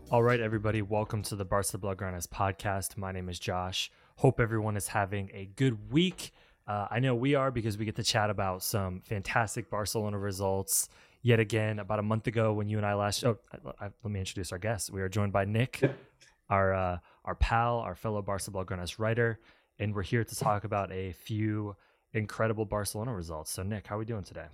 All right, everybody, welcome to the Barca Blaugranas podcast. My name is Josh. Hope everyone is having a good week. I know we are because we get to chat about some fantastic Barcelona results. Yet again, about a month ago when you and I last... let me introduce our guest. We are joined by Nick, our pal, our fellow Barca Blaugranas writer, and we're here to talk about a few incredible Barcelona results. So, Nick, how are we doing today?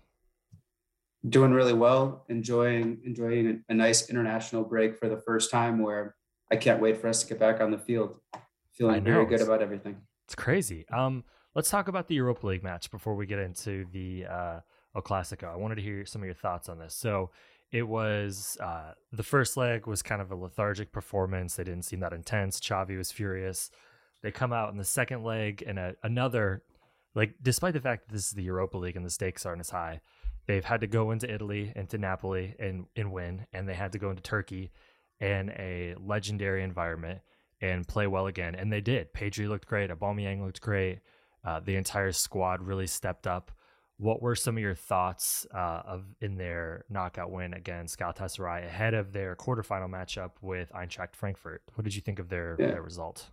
Doing really well, enjoying a nice international break for the first time where I can't wait for us to get back on the field. I Feeling very know. good about everything. It's crazy. Let's talk about the Europa League match before we get into the El Clasico. I wanted to hear some of your thoughts on this. So it was the first leg was kind of a lethargic performance. They didn't seem that intense. Xavi was furious. They come out in the second leg and another, like, despite the fact that this is the Europa League and the stakes aren't as high, they've had to go into Italy, into Napoli and win, and they had to go into Turkey in a legendary environment and play well again. And they did. Pedri looked great. Aubameyang looked great. The entire squad really stepped up. What were some of your thoughts in their knockout win against Galatasaray ahead of their quarterfinal matchup with Eintracht Frankfurt? What did you think of their result?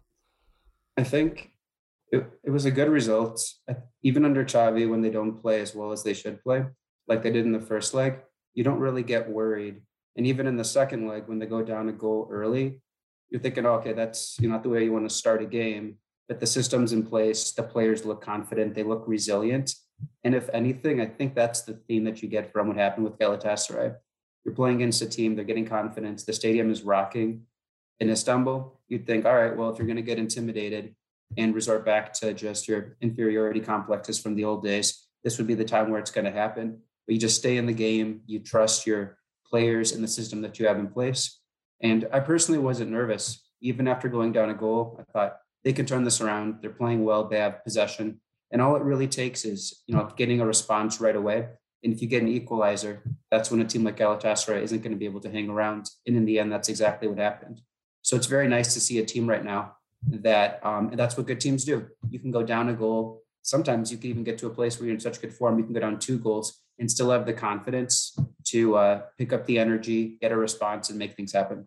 I think it was a good result. Even under Xavi, when they don't play as well as they should play, like they did in the first leg, you don't really get worried. And even in the second leg, when they go down a goal early, you're thinking, oh, okay, that's not the way you want to start a game. But the system's in place. The players look confident. They look resilient. And if anything, I think that's the theme that you get from what happened with Galatasaray. You're playing against a team. They're getting confidence. The stadium is rocking. In Istanbul, you'd think, all right, well, if you're going to get intimidated and resort back to just your inferiority complexes from the old days, this would be the time where it's going to happen. But you just stay in the game. You trust your players and the system that you have in place. And I personally wasn't nervous. Even after going down a goal, I thought they can turn this around. They're playing well. They have possession. And all it really takes is, getting a response right away. And if you get an equalizer, that's when a team like Galatasaray isn't going to be able to hang around. And in the end, that's exactly what happened. So it's very nice to see a team right now that, and that's what good teams do. You can go down a goal. Sometimes you can even get to a place where you're in such good form, you can go down 2 goals and still have the confidence to pick up the energy, get a response, and make things happen.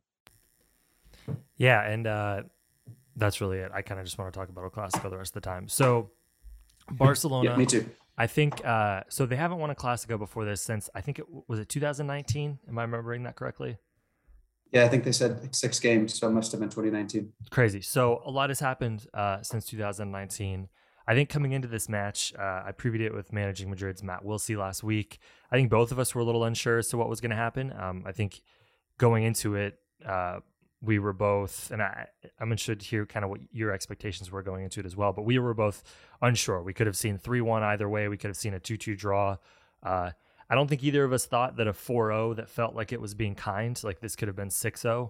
Yeah, and that's really it. I kind of just want to talk about El Clasico the rest of the time. So Barcelona, Yeah, me too. I think, so they haven't won a Clasico before this since, I think was it 2019? Am I remembering that correctly? Yeah, I think they said like 6 games, so it must have been 2019. Crazy. So a lot has happened since 2019. I think coming into this match, I previewed it with Managing Madrid's Matt Wilsey last week. I think both of us were a little unsure as to what was going to happen. I think going into it, we were both, and I'm interested to hear kind of what your expectations were going into it as well, but we were both unsure. We could have seen 3-1 either way. We could have seen a 2-2 draw. I don't think either of us thought that a 4-0 that felt like it was being kind, like this could have been 6-0,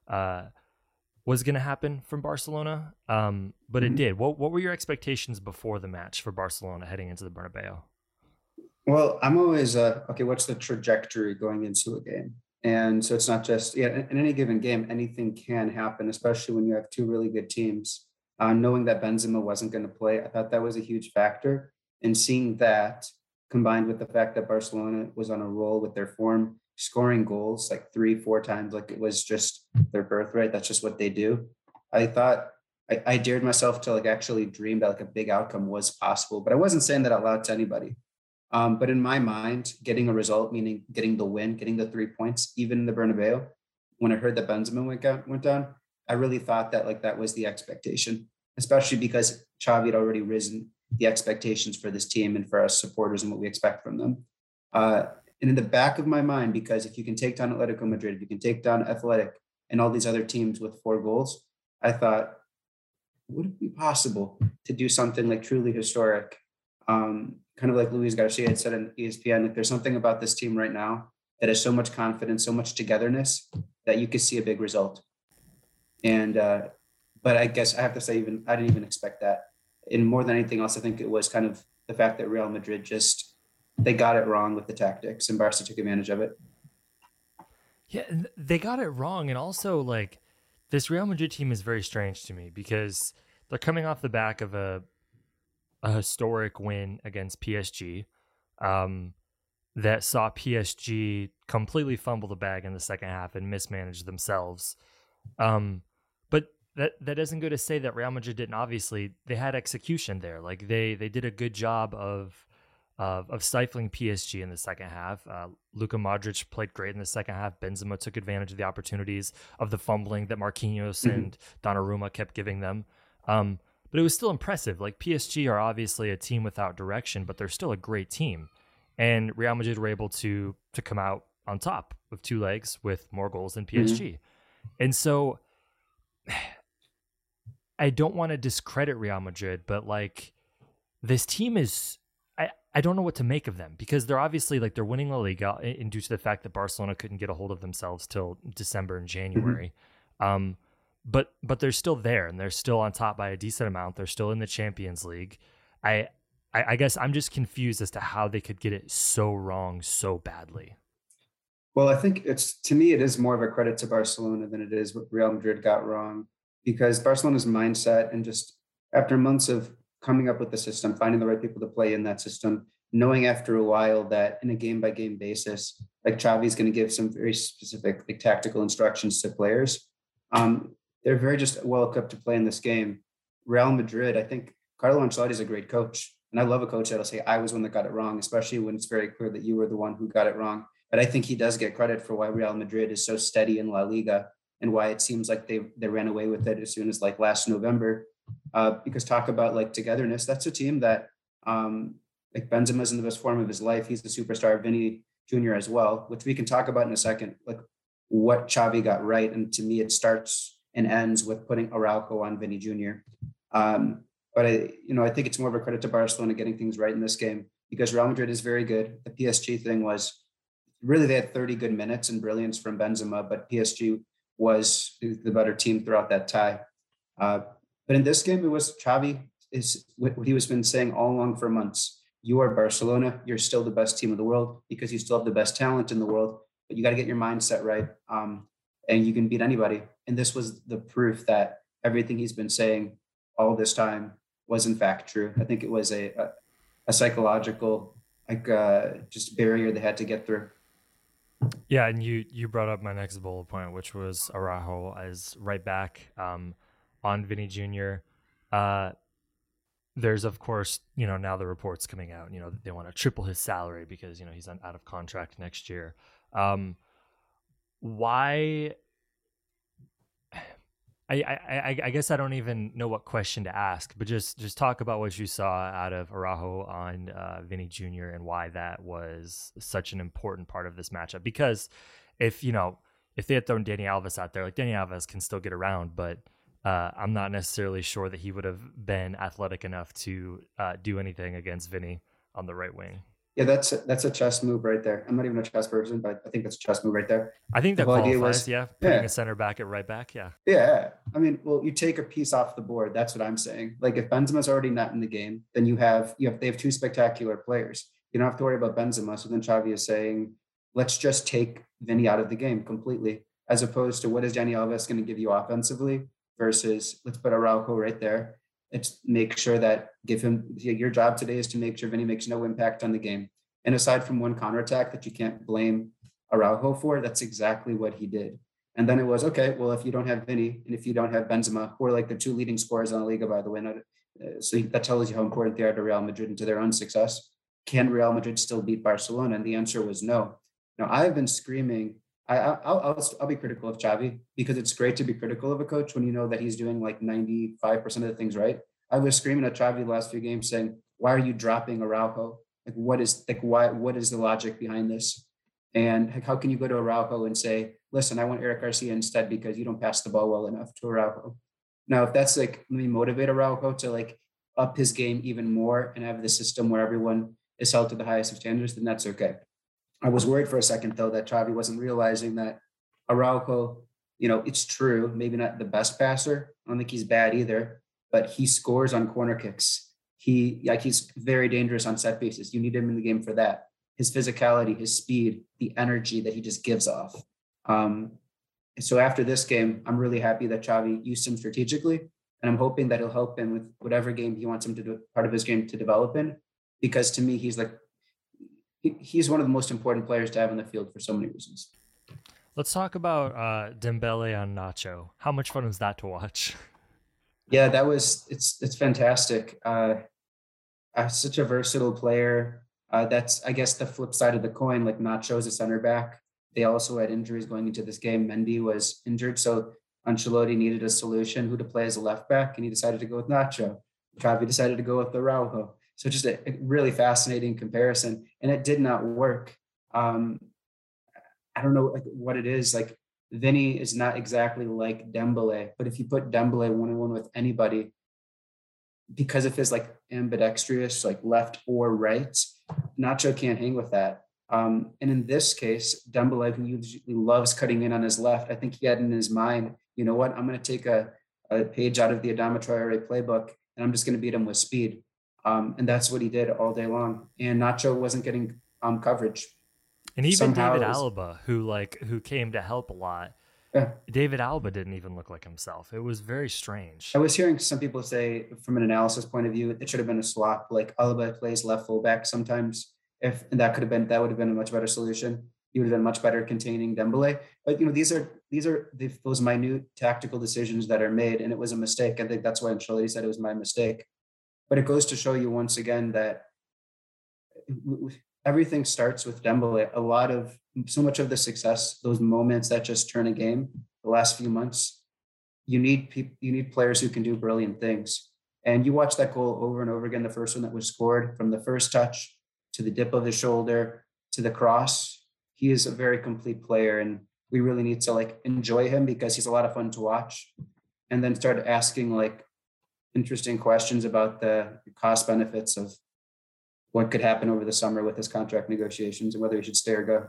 was going to happen from Barcelona. But it did. What were your expectations before the match for Barcelona heading into the Bernabeu? Well, I'm always, okay, what's the trajectory going into a game? And so it's not just, in any given game, anything can happen, especially when you have 2 really good teams. Knowing that Benzema wasn't going to play, I thought that was a huge factor. And seeing that combined with the fact that Barcelona was on a roll with their form, scoring goals like 3-4 times, like it was just their birthright. That's just what they do. I thought I dared myself to like actually dream that like a big outcome was possible, but I wasn't saying that out loud to anybody. But in my mind, getting a result, meaning getting the win, getting the 3 points, even in the Bernabeu, when I heard that Benzema went down, I really thought that like that was the expectation, especially because Xavi had already risen the expectations for this team and for us supporters and what we expect from them. And in the back of my mind, because if you can take down Atletico Madrid, if you can take down Athletic and all these other teams with 4 goals, I thought, would it be possible to do something like truly historic? Kind of like Luis Garcia had said on ESPN, like there's something about this team right now that has so much confidence, so much togetherness that you could see a big result. And, but I guess I have to say, I didn't even expect that. And more than anything else, I think it was kind of the fact that Real Madrid they got it wrong with the tactics and Barca took advantage of it. Yeah, they got it wrong. And also, like, this Real Madrid team is very strange to me because they're coming off the back of a historic win against PSG that saw PSG completely fumble the bag in the second half and mismanage themselves. But that doesn't go to say that Real Madrid didn't. Obviously, they had execution there. Like they did a good job of stifling PSG in the second half. Luka Modric played great in the second half. Benzema took advantage of the opportunities of the fumbling that Marquinhos Mhm. and Donnarumma kept giving them. But it was still impressive. Like PSG are obviously a team without direction, but they're still a great team. And Real Madrid were able to come out on top with two legs with more goals than Mhm. PSG. And so I don't want to discredit Real Madrid, but like this team is I don't know what to make of them because they're obviously like they're winning La Liga in due to the fact that Barcelona couldn't get a hold of themselves till December and Mhm. January. Um, but they're still there and they're still on top by a decent amount. They're still in the Champions League. I I guess I'm just confused as to how they could get it so wrong so badly. Well, I think it's to me, it is more of a credit to Barcelona than it is what Real Madrid got wrong, because Barcelona's mindset and just after months of coming up with the system, finding the right people to play in that system, knowing after a while that in a game by game basis, like Xavi's going to give some very specific like tactical instructions to players. Um, they're very just well equipped to play in this game. Real Madrid, I think Carlo Ancelotti is a great coach, and I love a coach that'll say I was one that got it wrong, especially when it's very clear that you were the one who got it wrong. But I think he does get credit for why Real Madrid is so steady in La Liga and why it seems like they ran away with it as soon as like last November. Because talk about like togetherness, that's a team that like Benzema's in the best form of his life. He's the superstar. Vinny Jr. as well, which we can talk about in a second. Like what Xavi got right, and to me, it starts and ends with putting Araujo on Vinny Jr. But I think it's more of a credit to Barcelona getting things right in this game because Real Madrid is very good. The PSG thing was really they had 30 good minutes and brilliance from Benzema, but PSG was the better team throughout that tie. Uh, but in this game, it was Xavi is what he was been saying all along for months. You are Barcelona. You're still the best team in the world because you still have the best talent in the world. But you got to get your mindset right, and you can beat anybody. And this was the proof that everything he's been saying all this time was in fact true. I think it was a psychological like just barrier they had to get through. Yeah, and you brought up my next bullet point, which was Araujo as right back on Vinny Jr. Uh, there's of course now the reports coming out. They want to triple his salary because he's out of contract next year. Why? I guess I don't even know what question to ask, but just talk about what you saw out of Araujo on Vinny Jr. and why that was such an important part of this matchup. Because if they had thrown Danny Alves out there, like Danny Alves can still get around, but I'm not necessarily sure that he would have been athletic enough to do anything against Vinny on the right wing. Yeah, that's a chess move right there. I'm not even a chess person, but I think that's a chess move right there. I think The that whole idea qualifies. was, Yeah, putting a yeah, center back at right back. Yeah. yeah. I mean, well, you take a piece off the board. That's what I'm saying. Like if Benzema's already not in the game, then they have two spectacular players. You don't have to worry about Benzema. So then Xavi is saying, let's just take Vinny out of the game completely, as opposed to what is Dani Alves going to give you offensively versus let's put Araujo right there. It's make sure that give him your job today is to make sure Vinny makes no impact on the game. And aside from one counterattack that you can't blame Araujo for, that's exactly what he did. And then it was okay. Well, if you don't have Vinny and if you don't have Benzema, who are like the two leading scorers on the Liga, by the way, so that tells you how important they are to Real Madrid and to their own success. Can Real Madrid still beat Barcelona? And the answer was no. Now I've been screaming. I'll be critical of Xavi because it's great to be critical of a coach when you know that he's doing like 95% of the things right. I was screaming at Xavi the last few games saying, "Why are you dropping Araujo? Like, what is like why? What is the logic behind this? And like, how can you go to Araujo and say, listen, I want Eric Garcia instead because you don't pass the ball well enough to Araujo. Now, if that's like, let me motivate Araujo to like up his game even more and have the system where everyone is held to the highest of standards, then that's okay. I was worried for a second though that Xavi wasn't realizing that Araujo, it's true, maybe not the best passer. I don't think he's bad either, but he scores on corner kicks. He's very dangerous on set pieces. You need him in the game for that. His physicality, his speed, the energy that he just gives off. Um, so after this game, I'm really happy that Xavi used him strategically, and I'm hoping that he'll help him with whatever game he wants him to do, part of his game to develop in. Because to me, he's one of the most important players to have in the field for so many reasons. Let's talk about Dembele on Nacho. How much fun was that to watch? Yeah, that was it's fantastic. Such a versatile player. That's I guess the flip side of the coin. Like Nacho is a center back. They also had injuries going into this game. Mendy was injured, so Ancelotti needed a solution who to play as a left back, and he decided to go with Nacho. Xavi decided to go with Araujo. So just a really fascinating comparison, and it did not work. Um, I don't know like what it is. Like Vinny is not exactly like Dembele, but if you put Dembele one on one with anybody, because of his like ambidextrous, like left or right, Nacho can't hang with that. And in this case, Dembele, who usually loves cutting in on his left, I think he had in his mind, you know what, I'm going to take a page out of the Adama Traore playbook, and I'm just going to beat him with speed. And that's what he did all day long. And Nacho wasn't getting coverage. And even Somehow David it was, Alaba, who came to help a lot, yeah. David Alaba didn't even look like himself. It was very I strange. was hearing some people say, from an analysis point of view, it should have been a swap. Like Alaba plays left fullback sometimes. If and that would have been a much better solution. He would have been much better containing Dembele. But you know, those minute tactical decisions that are made, and it was a mistake. I think that's why Ancelotti said it was my mistake. But it goes to show you once again that everything starts with Dembele. So much of the success, those moments that just turn a game, the last few months, you need players who can do brilliant things. And you watch that goal over and over again. The first one that was scored, from the first touch to the dip of the shoulder to the cross, he is a very complete player, and we really need to like enjoy him because he's a lot of fun to watch. And then start asking like interesting questions about the cost benefits of what could happen over the summer with his contract negotiations and whether he should stay or go.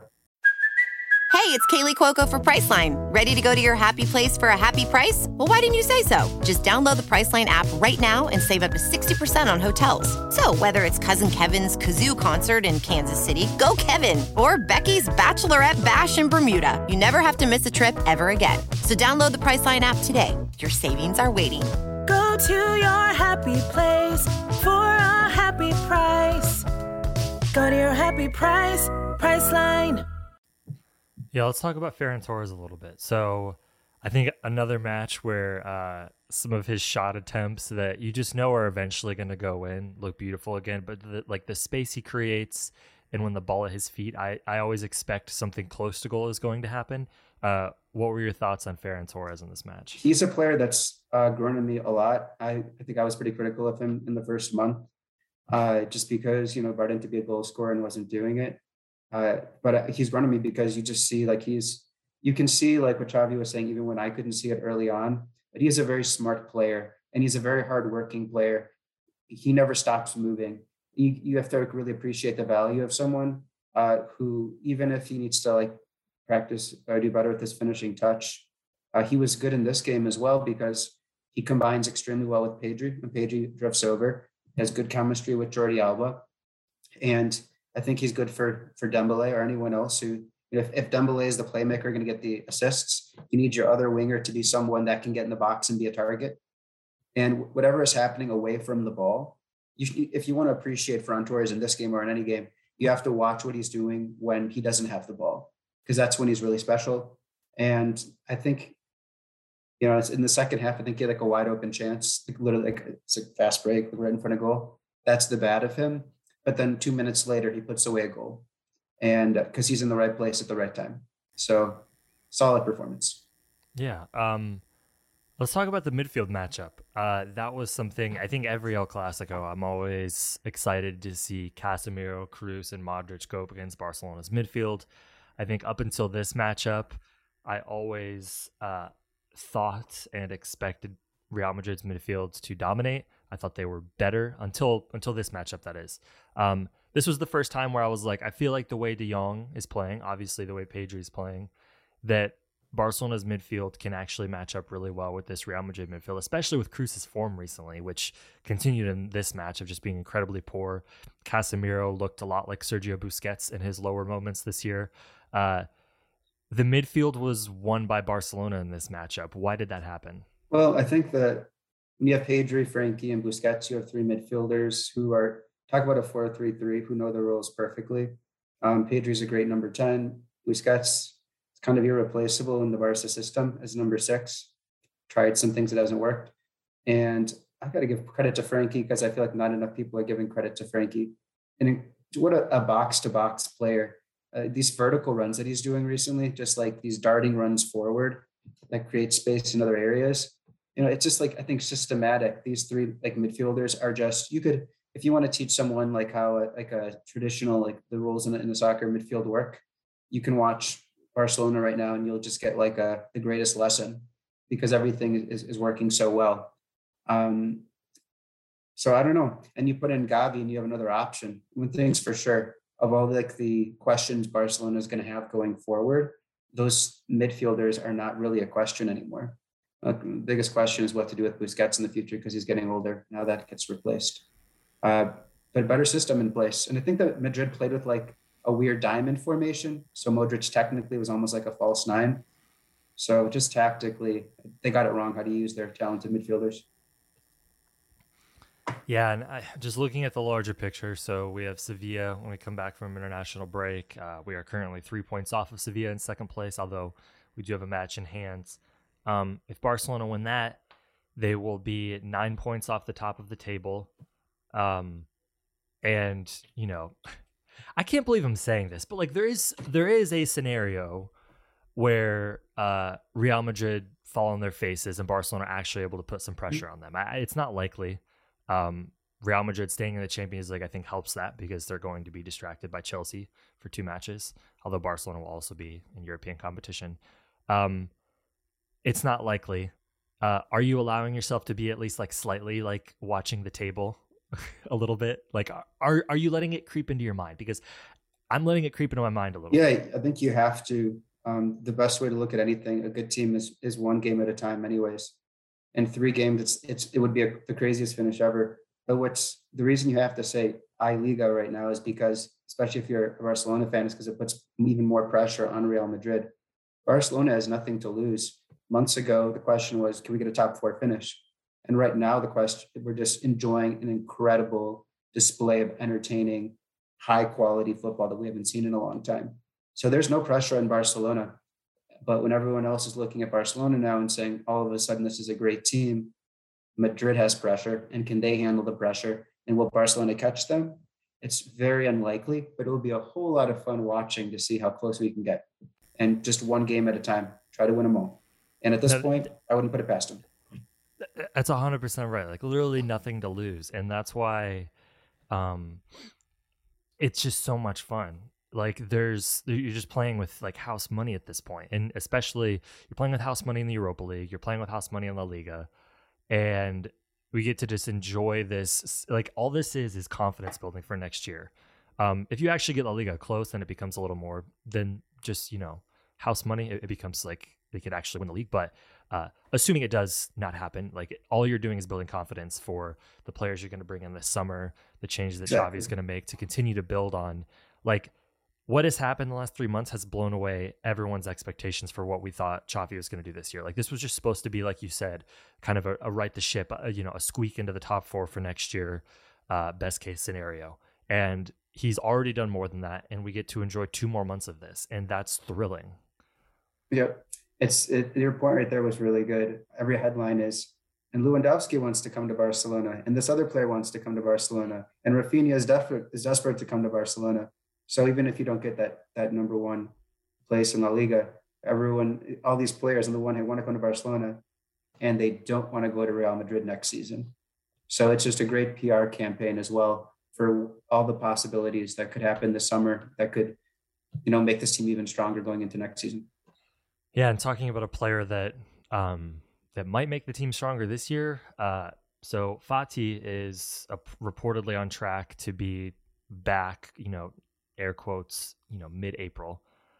Hey, it's Kaylee Cuoco for Priceline. Ready to go to your happy place for a happy price? Well, why didn't you say so? Just download the Priceline app right now and save up to 60% on hotels. So whether it's Cousin Kevin's Kazoo concert in Kansas City, go Kevin, or Becky's Bachelorette Bash in Bermuda, you never have to miss a trip ever again. So download the Priceline app today. Your savings are waiting. Go to your happy place for a happy price. Go to your happy price, Priceline. Yeah, let's talk about Ferran Torres a little bit. So I think another match where some of his shot attempts that you just know are eventually going to go in look beautiful again, but the space he creates and when the ball at his feet, I always expect something close to goal is going to happen. What were your thoughts on Ferran Torres in this match? He's a player that's grown on me a lot. I think I was pretty critical of him in the first month, just because, you know, brought in to be a goal scorer and wasn't doing it. But he's running me because you just see like you can see like what Xavi was saying, even when I couldn't see it early on, but he's a very smart player and he's a very hardworking player. He never stops moving. You have to really appreciate the value of someone who, even if he needs to like practice or do better with his finishing touch, he was good in this game as well because he combines extremely well with Pedri. When Pedri drifts over, has good chemistry with Jordi Alba, and I think he's good for Dembele or anyone else who, you know, if Dembele is the playmaker going to get the assists, you need your other winger to be someone that can get in the box and be a target. And whatever is happening away from the ball, if you want to appreciate Ferran Torres in this game or in any game, you have to watch what he's doing when he doesn't have the ball, because that's when he's really special. And I think, you know, it's in the second half, I think he had like a wide open chance, like literally like it's a fast break right in front of goal. That's the bad of him. But then 2 minutes later, he puts away a goal, and because he's in the right place at the right time. So solid performance. Yeah. Let's talk about the midfield matchup. That was something I think every El Clasico, I'm always excited to see Casemiro, Kroos, and Modric go up against Barcelona's midfield. I think up until this matchup, I always thought and expected Real Madrid's midfield to dominate. I thought they were better until this matchup, that is. This was the first time where I was like, I feel like the way De Jong is playing, obviously the way Pedri is playing, that Barcelona's midfield can actually match up really well with this Real Madrid midfield, especially with Kroos's form recently, which continued in this match of just being incredibly poor. Casemiro looked a lot like Sergio Busquets in his lower moments this year. The midfield was won by Barcelona in this matchup. Why did that happen? Well, I think that when you have Pedri, Frankie, and Busquets, you have three midfielders who are, talk about a 4-3-3, who know their roles perfectly. Pedri's a great number 10. Busquets It's kind of irreplaceable in the Barca system as number 6. Tried some things that hasn't worked. And I got to give credit to Frankie because I feel like not enough people are giving credit to Frankie. And what a box-to-box player. These vertical runs that he's doing recently, just like these darting runs forward that create space in other areas. It's just like, I think systematic. These 3 like midfielders are just, you could, if you want to teach someone like how like a traditional, like the rules in the soccer midfield work, you can watch Barcelona right now and you'll just get like the greatest lesson because everything is working so well. So I don't know. And you put in Gavi and you have another option. One thing's for sure, of all like the questions Barcelona is going to have going forward, those midfielders are not really a question anymore. The biggest question is what to do with Busquets in the future because he's getting older. Now that gets replaced. But better system in place. And I think that Madrid played with like a weird diamond formation. So Modric technically was almost like a false 9. So just tactically, they got it wrong how to use their talented midfielders. Yeah, and just looking at the larger picture, so we have Sevilla when we come back from international break. We are currently 3 points off of Sevilla in second place, although we do have a match in hands. If Barcelona win that, they will be 9 points off the top of the table. And, I can't believe I'm saying this, but like there is a scenario where Real Madrid fall on their faces and Barcelona are actually able to put some pressure on them. It's not likely. Real Madrid staying in the Champions League, I think, helps that because they're going to be distracted by Chelsea for 2 matches, although Barcelona will also be in European competition. It's not likely. Are you allowing yourself to be at least like slightly like watching the table a little bit? Like, are you letting it creep into your mind? Because I'm letting it creep into my mind a little bit. Yeah, I think you have to. The best way to look at anything, a good team is 1 game at a time anyways. And 3 games, it would be the craziest finish ever. But the reason you have to say I-Liga right now is because, especially if you're a Barcelona fan, is because it puts even more pressure on Real Madrid. Barcelona has nothing to lose. Months ago, the question was, can we get a top 4 finish? And right now, the question, we're just enjoying an incredible display of entertaining, high-quality football that we haven't seen in a long time. So there's no pressure on Barcelona. But when everyone else is looking at Barcelona now and saying, all of a sudden, this is a great team, Madrid has pressure. And can they handle the pressure? And will Barcelona catch them? It's very unlikely, but it will be a whole lot of fun watching to see how close we can get. And just 1 game at a time, try to win them all. And at this point, I wouldn't put it past them. That's 100% right. Like literally nothing to lose. And that's why it's just so much fun. Like you're just playing with like house money at this point. And especially you're playing with house money in the Europa League. You're playing with house money in La Liga. And we get to just enjoy this. Like all this is confidence building for next year. If you actually get La Liga close, then it becomes a little more than just, house money. It becomes like they could actually win the league. But assuming it does not happen, like all you're doing is building confidence for the players you're going to bring in this summer, the changes that Xavi is going to make to continue to build on. Like what has happened the last 3 months has blown away everyone's expectations for what we thought Xavi was going to do this year. Like this was just supposed to be, like you said, kind of a right the ship, a squeak into the top 4 for next year, best case scenario. And he's already done more than that. And we get to enjoy 2 more months of this. And that's thrilling. Yep. Your point right there was really good. Every headline is, and Lewandowski wants to come to Barcelona, and this other player wants to come to Barcelona, and Rafinha is desperate to come to Barcelona. So even if you don't get that number 1 place in La Liga, all these players on the one hand want to come to Barcelona, and they don't want to go to Real Madrid next season. So it's just a great PR campaign as well for all the possibilities that could happen this summer that could, make this team even stronger going into next season. Yeah, and talking about a player that might make the team stronger this year. So Fati is reportedly on track to be back, air quotes, mid-April.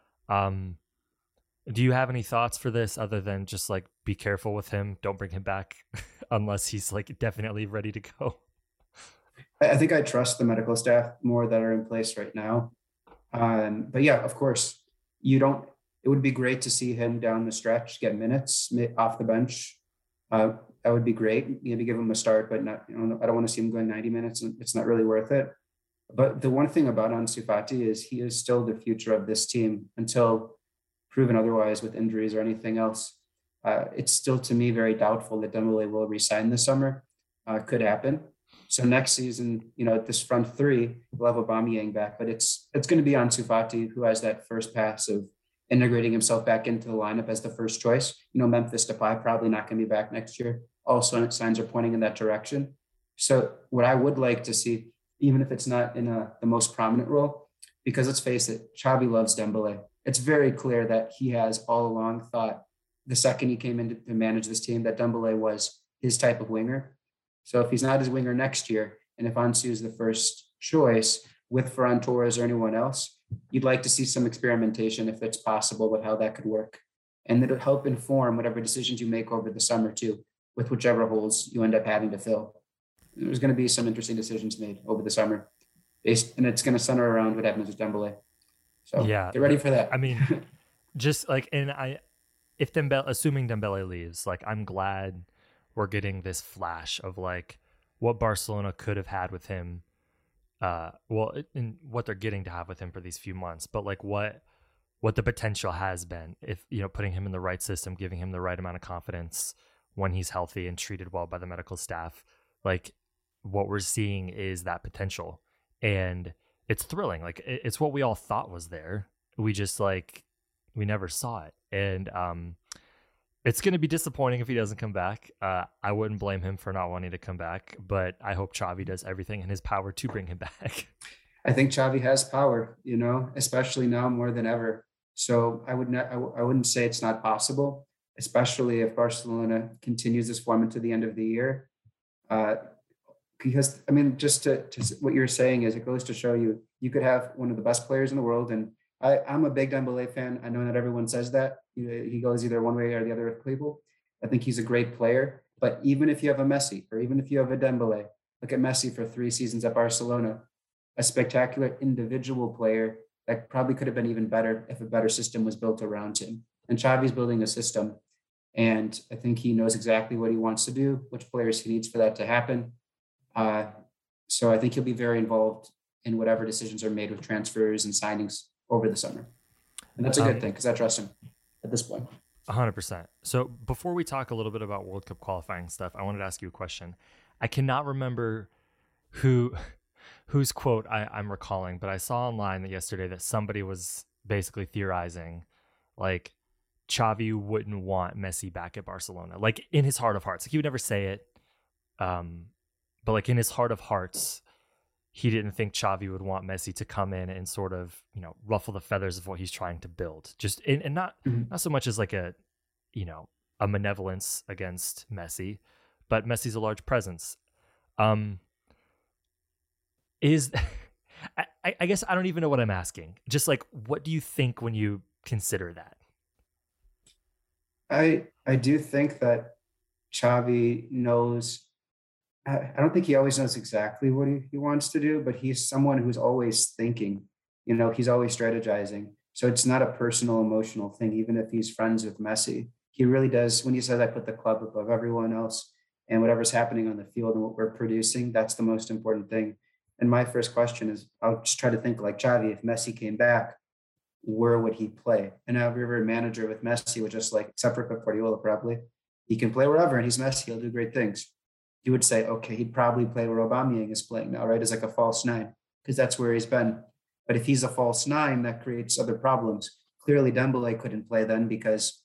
Do you have any thoughts for this other than just like be careful with him? Don't bring him back unless he's like definitely ready to go. I think I trust the medical staff more that are in place right now. But yeah, of course, it would be great to see him down the stretch, get minutes off the bench. That would be great. Maybe give him a start, but not, I don't want to see him going 90 minutes. It's not really worth it. But the one thing about Ansu Fati is he is still the future of this team until proven otherwise with injuries or anything else, it's still to me very doubtful that Dembele will resign this summer. Could happen. So next season, this front three, we'll have Aubameyang back, but it's going to be Ansu Fati who has that first pass of integrating himself back into the lineup as the first choice. Memphis Depay probably not going to be back next year. Also, signs are pointing in that direction. So what I would like to see, even if it's not in the most prominent role, because let's face it, Xavi loves Dembele. It's very clear that he has all along thought the second he came in to manage this team that Dembele was his type of winger. So if he's not his winger next year, and if Ansu is the first choice with Ferran Torres or anyone else, you'd like to see some experimentation if it's possible with how that could work. And it'll help inform whatever decisions you make over the summer too, with whichever holes you end up having to fill. There's going to be some interesting decisions made over the summer, and it's going to center around what happens with Dembele. So yeah, get ready for that. I mean, just like, if assuming Dembele leaves, like, I'm glad we're getting this flash of like what Barcelona could have had with him. And what they're getting to have with him for these few months, but like what the potential has been if, putting him in the right system, giving him the right amount of confidence when he's healthy and treated well by the medical staff. Like, what we're seeing is that potential, and it's thrilling. Like, it's what we all thought was there. We just we never saw it. And, it's going to be disappointing if he doesn't come back. I wouldn't blame him for not wanting to come back, but I hope Xavi does everything in his power to bring him back. I think Xavi has power, especially now more than ever. So I wouldn't say it's not possible, especially if Barcelona continues this form into the end of the year. Because, I mean, just to what you're saying is, it goes to show you could have one of the best players in the world. And I'm a big Dembele fan. I know not everyone says that. He goes either one way or the other with people. I think he's a great player. But even if you have a Messi, or even if you have a Dembele, look at Messi for 3 seasons at Barcelona, a spectacular individual player that probably could have been even better if a better system was built around him. And Xavi's building a system. And I think he knows exactly what he wants to do, which players he needs for that to happen. So I think he'll be very involved in whatever decisions are made with transfers and signings over the summer. And that's a good thing, because I trust him at this point. 100%. So before we talk a little bit about World Cup qualifying stuff, I wanted to ask you a question. I cannot remember whose quote I'm recalling, but I saw online yesterday that somebody was basically theorizing like Xavi wouldn't want Messi back at Barcelona, like in his heart of hearts. Like, he would never say it, but like in his heart of hearts, he didn't think Xavi would want Messi to come in and sort of, ruffle the feathers of what he's trying to build. Just and not so much as like a malevolence against Messi, but Messi's a large presence. I guess I don't even know what I'm asking. Just like, what do you think when you consider that? I do think that Xavi knows. I don't think he always knows exactly what he wants to do, but he's someone who's always thinking. He's always strategizing. So it's not a personal, emotional thing. Even if he's friends with Messi, he really does. When he says, "I put the club above everyone else," and whatever's happening on the field and what we're producing, that's the most important thing. And my first question is, I'll just try to think like Xavi. If Messi came back, where would he play? And every manager with Messi would just except for Pep Guardiola, probably, he can play wherever, and he's Messi. He'll do great things. You would say, okay, he'd probably play where Aubameyang is playing now, right? As like a false 9, because that's where he's been. But if he's a false 9, that creates other problems. Clearly, Dembele couldn't play then because,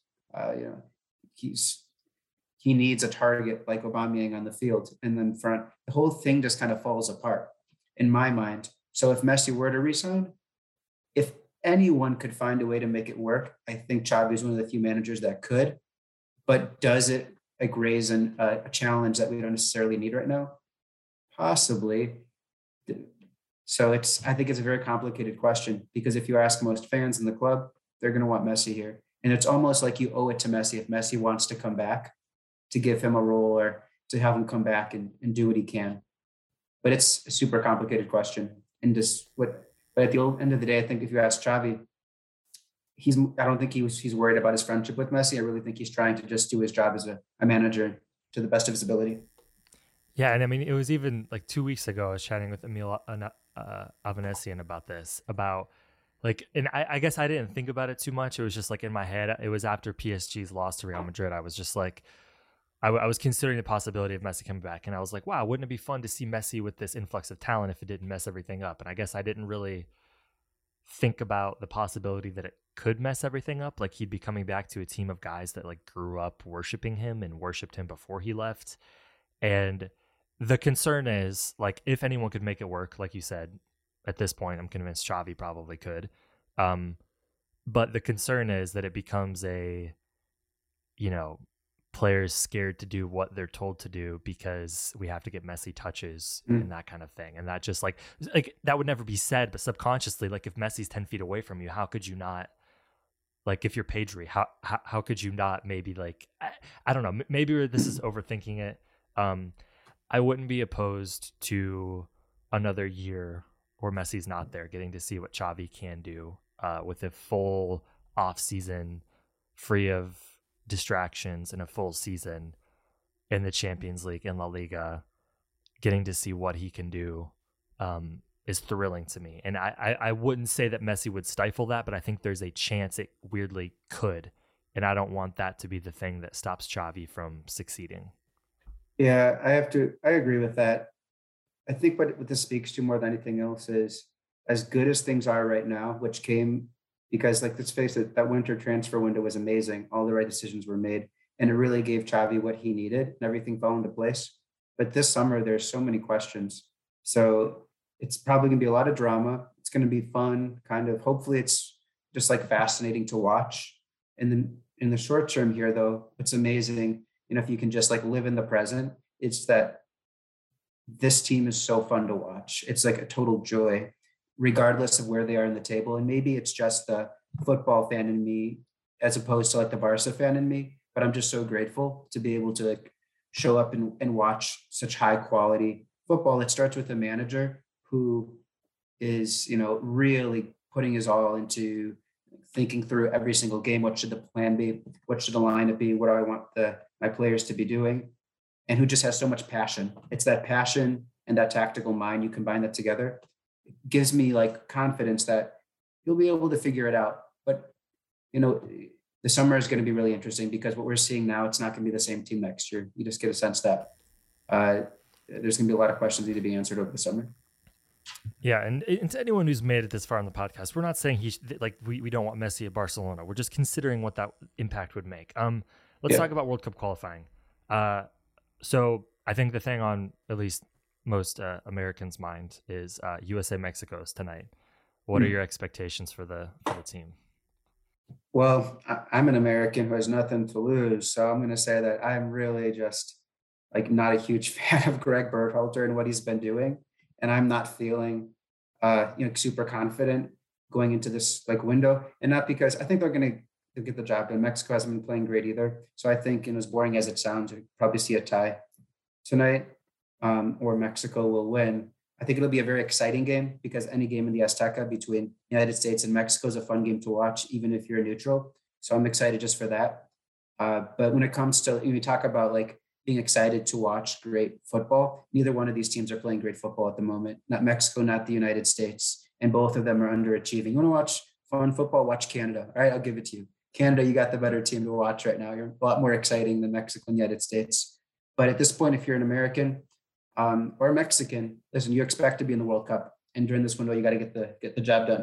he needs a target like Aubameyang on the field, and then front, the whole thing just kind of falls apart in my mind. So if Messi were to resign, if anyone could find a way to make it work, I think Xavi is one of the few managers that could. But does it raise a challenge that we don't necessarily need right now? Possibly. So I think it's a very complicated question, because if you ask most fans in the club, they're going to want Messi here. And it's almost like you owe it to Messi, if Messi wants to come back, to give him a role or to have him come back and do what he can. But it's a super complicated question. And but at the end of the day, I think if you ask Xavi, I don't think he's worried about his friendship with Messi. I really think he's trying to just do his job as a manager to the best of his ability. Yeah, and I mean, it was even like 2 weeks ago, I was chatting with Emil Avanesian about this, about Like, and I guess I didn't think about it too much. It was just like in my head. It was after PSG's loss to Real Madrid. I was just like, I was considering the possibility of Messi coming back, and I was like, wow, wouldn't it be fun to see Messi with this influx of talent if it didn't mess everything up? And I guess I didn't really think about the possibility that it could mess everything up. Like, he'd be coming back to a team of guys that like grew up worshiping him and worshipped him before he left. And the concern is, like, if anyone could make it work, like you said, at this point, I'm convinced Xavi probably could. But the concern is that it becomes a, players scared to do what they're told to do because we have to get Messi touches and that kind of thing. And that just like that would never be said, but subconsciously, like if Messi's 10 feet away from you, how could you not, like if you're Pedri, how could you not maybe like, I don't know, maybe this is overthinking it. I wouldn't be opposed to another year where Messi's not there, getting to see what Xavi can do with a full off season, free of distractions, and a full season in the Champions League and La Liga. Getting to see what he can do is thrilling to me. And I wouldn't say that Messi would stifle that, but I think there's a chance it weirdly could. And I don't want that to be the thing that stops Xavi from succeeding. Yeah, I agree with that. I think what this speaks to more than anything else is, as good as things are right now, which came because, like, let's face it, that winter transfer window was amazing. All the right decisions were made, and it really gave Xavi what he needed, and everything fell into place. But this summer, there's so many questions. So it's probably going to be a lot of drama. It's going to be fun, kind of. Hopefully, it's just like fascinating to watch. And then in the short term here, though, it's amazing. If you can just like live in the present, it's that this team is so fun to watch. It's like a total joy, regardless of where they are in the table. And maybe it's just the football fan in me as opposed to like the Barca fan in me, but I'm just so grateful to be able to like show up and watch such high quality football. It starts with a manager who is, really putting his all into thinking through every single game. What should the plan be? What should the lineup be? What do I want my players to be doing? And who just has so much passion. It's that passion and that tactical mind. You combine that together. It gives me like confidence that you'll be able to figure it out. But, the summer is going to be really interesting because what we're seeing now, it's not going to be the same team next year. You just get a sense that there's going to be a lot of questions need to be answered over the summer. Yeah, and to anyone who's made it this far on the podcast, we're not saying we don't want Messi at Barcelona. We're just considering what that impact would make. Let's talk about World Cup qualifying. So I think the thing on at least most Americans' mind is USA Mexico's tonight. What are your expectations for the team? Well, I'm an American who has nothing to lose, so I'm going to say that I'm really just like not a huge fan of Greg Berhalter and what he's been doing, and I'm not feeling super confident going into this like window. And not because I think they're going to get the job done. Mexico hasn't been playing great either, so I think, as boring as it sounds, you'll probably see a tie tonight, or Mexico will win. I think it'll be a very exciting game because any game in the Azteca between United States and Mexico is a fun game to watch, even if you're neutral. So I'm excited just for that. But when it comes to, we talk about like being excited to watch great football, neither one of these teams are playing great football at the moment. Not Mexico, not the United States. And both of them are underachieving. You want to watch fun football? Watch Canada. All right, I'll give it to you. Canada, you got the better team to watch right now. You're a lot more exciting than Mexico and the United States. But at this point, if you're an American or a Mexican, listen, you expect to be in the World Cup. And during this window, you got to get the job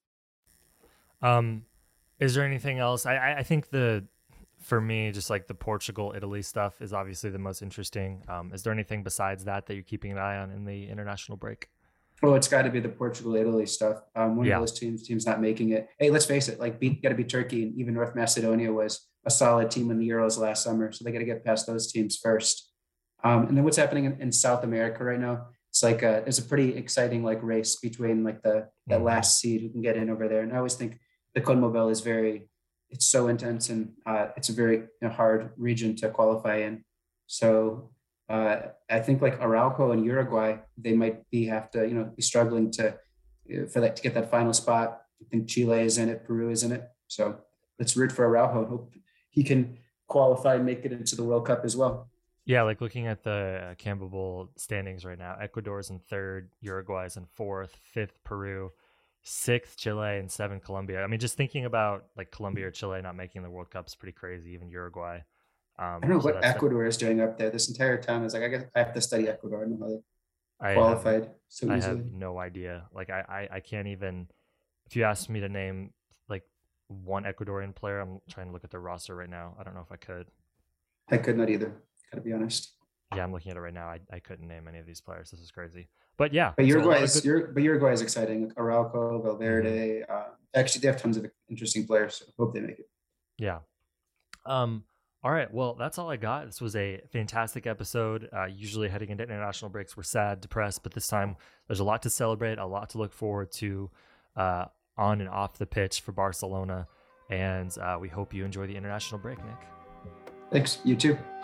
done. Is there anything else? I think for me, just like the Portugal, Italy stuff is obviously the most interesting. Is there anything besides that you're keeping an eye on in the international break? Oh, it's got to be the Portugal, Italy stuff. One of those teams not making it. Hey, let's face it, like got to beat Turkey, and even North Macedonia was a solid team in the Euros last summer. So they got to get past those teams first. And then what's happening in South America right now? It's like it's a pretty exciting like race between like that last seed who can get in over there. And I always think the CONMEBOL is it's so intense, and it's a very hard region to qualify in. So I think like Araujo and Uruguay, they might have to be struggling to get that final spot. I think Chile is in it, Peru is in it. So let's root for Araujo and hope he can qualify and make it into the World Cup as well. Yeah, like looking at the CONMEBOL standings right now, Ecuador's in third, Uruguay's in fourth, fifth Peru, 6th Chile and 7th Colombia. I mean, just thinking about like Colombia or Chile not making the World Cup is pretty crazy. Even Uruguay. I don't know So what Ecuador is doing up there this entire time. Is like, I guess I have to study Ecuador. I don't know how they I qualified so I easily. have no idea. Like I can't even. If you asked me to name like one Ecuadorian player, I'm trying to look at their roster right now. I don't know if I could. I could not either. Gotta be honest. Yeah, I'm looking at it right now. I couldn't name any of these players. This is crazy. But yeah, But so a lot Uruguay of is good- Uruguay is exciting. Arauco, Valverde. Actually, they have tons of interesting players. So hope they make it. Yeah. All right. Well, that's all I got. This was a fantastic episode. Usually heading into international breaks, we're sad, depressed, but this time there's a lot to celebrate, a lot to look forward to on and off the pitch for Barcelona. And we hope you enjoy the international break, Nick. Thanks. You too.